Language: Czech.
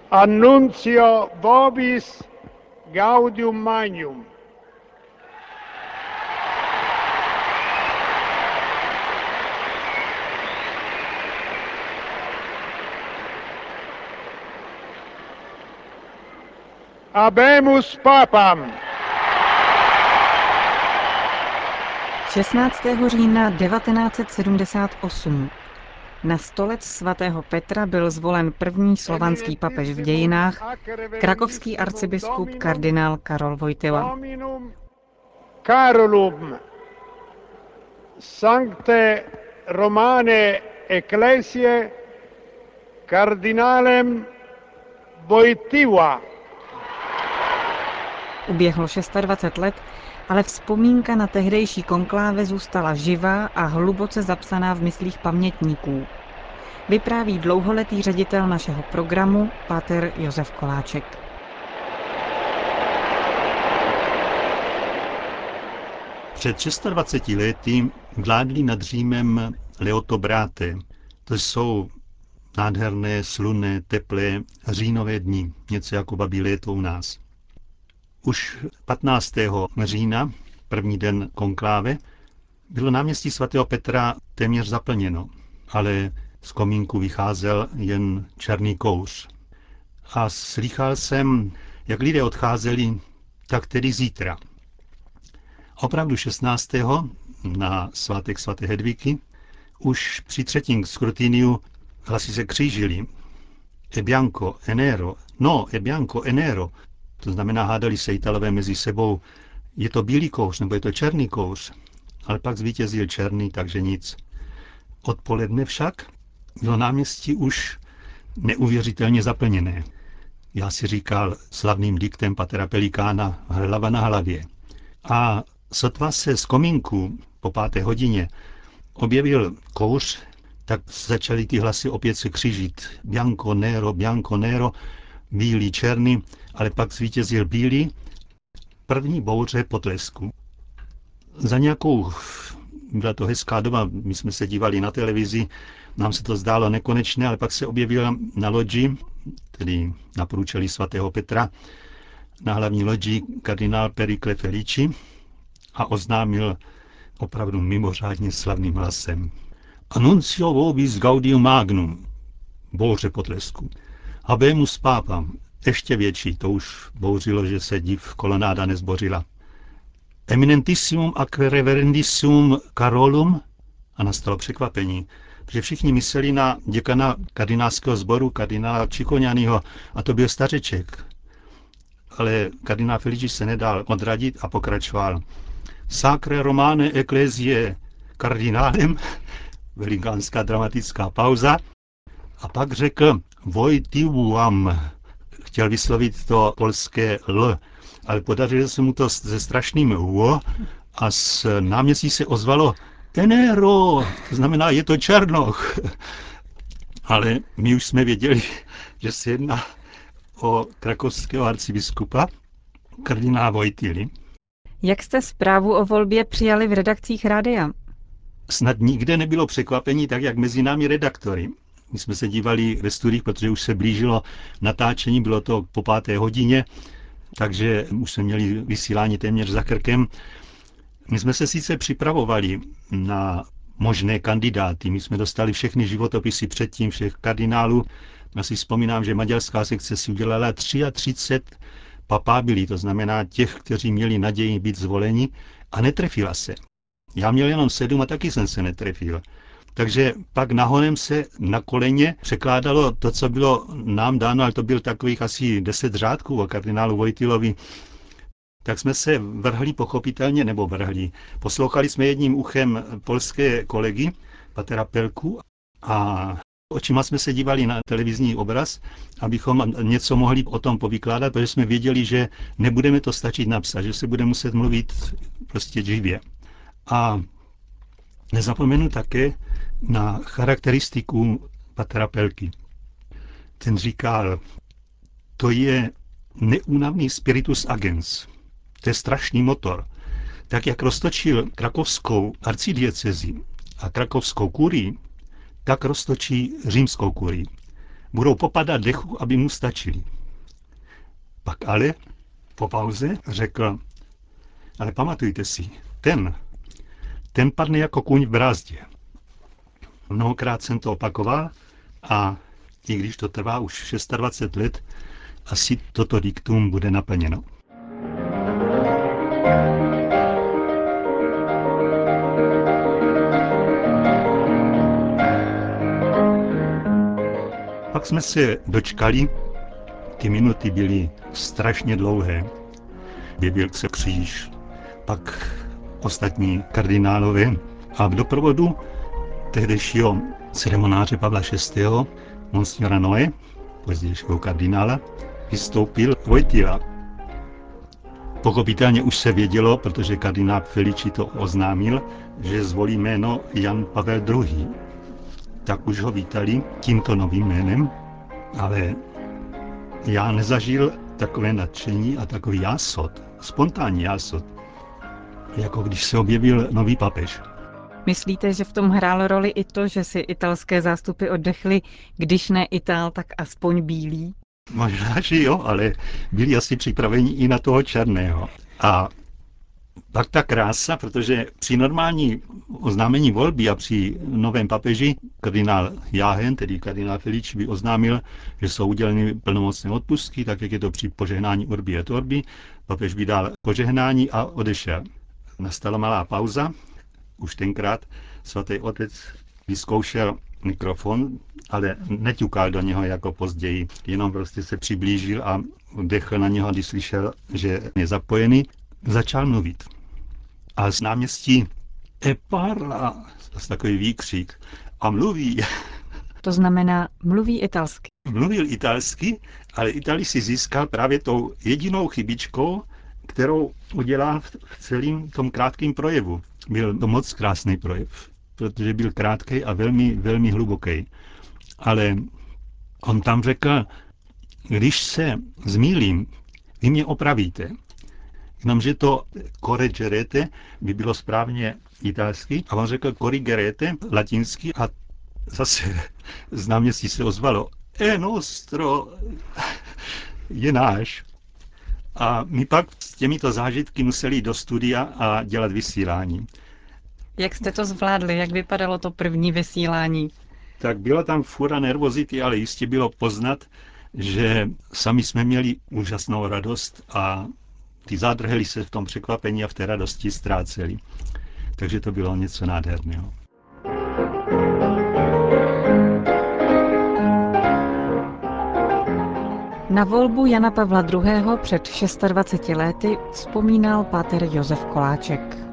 Annuncio vobis gaudium magnum. Habemus Papam. 16. října 1978 na stolec svatého Petra byl zvolen první slovanský papež v dějinách, krakovský arcibiskup kardinál Karol Wojtyła. Carolum Sancte Romane Ecclesiae kardinálem Wojtyła. Uběhlo 26 let, ale vzpomínka na tehdejší konkláve zůstala živá a hluboce zapsaná v myslích pamětníků. Vypráví dlouholetý ředitel našeho programu, páter Josef Koláček. Před 26 lety vládli nad Římem Leotobráté. To jsou nádherné, slunné, teplé říjnové dny, něco jako babí léto u nás. Už 15. října, první den konkláve, bylo náměstí svatého Petra téměř zaplněno, ale z komínku vycházel jen černý kouř. A slýchal jsem, jak lidé odcházeli, tak tedy zítra. Opravdu 16. na svátek svaté Hedviky už při třetím skrutiniu hlasy se křížily. E bianco, e nero, no, e bianco, e nero. To znamená, hádali se Italové mezi sebou, je to bílý kouř nebo je to černý kouř. Ale pak zvítězil černý, takže nic. Odpoledne však bylo náměstí už neuvěřitelně zaplněné. Já si říkal slavným diktem patera Pelikána hlava na hlavě. A sotva se z komínku po 5. hodině objevil kouř, tak začaly ty hlasy opět se křížit. Bianco, nero, bílý, černý, ale pak zvítězil bílý. První bouře potlesku. Za nějakou, byla to hezká doba, my jsme se dívali na televizi, nám se to zdálo nekonečné, ale pak se objevil na lodi, tedy na průčelí svatého Petra, na hlavní lodi kardinál Pericle Felici a oznámil opravdu mimořádně slavným hlasem. Annuncio vobis gaudium magnum, bouře potlesku. Habemus Papam, ještě větší, to už bouřilo, že se div kolonáda nezbořila. Eminentissimum ac reverendissimum Carolum, a nastalo překvapení, protože všichni mysleli na děkana kardinálského sboru, kardinála Cicognaniho, a to byl stařeček. Ale kardinál Felici se nedal odradit a pokračoval. Sacre Romane Ecclesiae kardinálem, velikánská dramatická pauza, a pak řekl Wojtyłam. Chtěl vyslovit to polské L, ale podařilo se mu to se strašným U a z náměstí se ozvalo Tenero, to znamená, je to Černoch. Ale my už jsme věděli, že se jedná o krakovského arcibiskupa, kardinála Wojtyły. Jak jste zprávu o volbě přijali v redakcích rádia? Snad nikde nebylo překvapení tak, jak mezi námi redaktory. My jsme se dívali ve studiích, protože už se blížilo natáčení, bylo to po 5. hodině, takže už jsme měli vysílání téměř za krkem. My jsme se sice připravovali na možné kandidáty, my jsme dostali všechny životopisy předtím, všech kardinálů. Já si vzpomínám, že maďarská sekce si udělala 33 papábilí, to znamená těch, kteří měli naději být zvoleni, a netrefila se. Já měl jenom 7 a taky jsem se netrefil. Takže pak nahonem se na koleně překládalo to, co bylo nám dáno, ale to byl takových asi 10 řádků o kardinálu Wojtyłovi. Tak jsme se vrhli pochopitelně, poslouchali jsme jedním uchem polské kolegy, patera Pelku, a očima jsme se dívali na televizní obraz, abychom něco mohli o tom povykládat, protože jsme věděli, že nebudeme to stačit napsat, že se bude muset mluvit prostě živě. A nezapomenu také na charakteristiku patera Pelky. Ten říkal, to je neúnavný spiritus agens. To je strašný motor. Tak, jak roztočil krakovskou arcidiecezi a krakovskou kurii, tak roztočí římskou kurii. budou popadat dechu, aby mu stačili. Pak ale po pauze řekl, ale pamatujte si, ten padne jako kůň v brázdě. Mnohokrát jsem to opakoval a i když to trvá už 26 let, asi toto diktum bude naplněno. Pak jsme se dočkali, ty minuty byly strašně dlouhé. Objevil se kříž, pak ostatní kardinálové a v doprovodu tehdejšího ceremonáře Pavla VI. Monsignora Noe, pozdějšího kardinála, vystoupil Wojtyla. Pochopitelně už se vědělo, protože kardinál Felici to oznámil, že zvolí jméno Jan Pavel II. Tak už ho vítali tímto novým jménem, ale já nezažil takové nadšení a takový jásot, spontánní jásot, jako když se objevil nový papež. Myslíte, že v tom hrálo roli i to, že si italské zástupy oddechly, když ne Ital, tak aspoň bílý? Možná, že jo, ale byli asi připraveni i na toho černého. A pak ta krása, protože při normální oznámení volby a při novém papeži kardinál Jáhen, tedy kardinál Felici, by oznámil, že jsou uděleny plnomocné odpustky, tak jak je to při požehnání Urbi et Orbi. Papež by dal požehnání a odešel. Nastala malá pauza. Už tenkrát svatý otec vyzkoušel mikrofon, ale neťukal do něho jako později. Jenom prostě se přiblížil a dechl na něho, když slyšel, že je zapojený, začal mluvit. A z náměstí parla, takový výkřik, a mluví. To znamená, mluví italsky. Mluvil italsky, ale Italii si získal právě tou jedinou chybičkou, kterou udělal v celém tom krátkém projevu. Byl to moc krásný projev, protože byl krátký a velmi, velmi hluboký. Ale on tam řekl, když se zmýlím, vy mě opravíte. Jenomže to correggerete by bylo správně italsky a on řekl corrigerete latinsky a zase z náměstí se ozvalo nostro, je náš. A my pak s těmito zážitky museli jít do studia a dělat vysílání. Jak jste to zvládli? Jak vypadalo to první vysílání? Tak byla tam fura nervozity, ale jistě bylo poznat, že sami jsme měli úžasnou radost a ty zádrhely se v tom překvapení a v té radosti ztráceli. Takže to bylo něco nádherného. Na volbu Jana Pavla II. Před 26 lety vzpomínal páter Josef Koláček.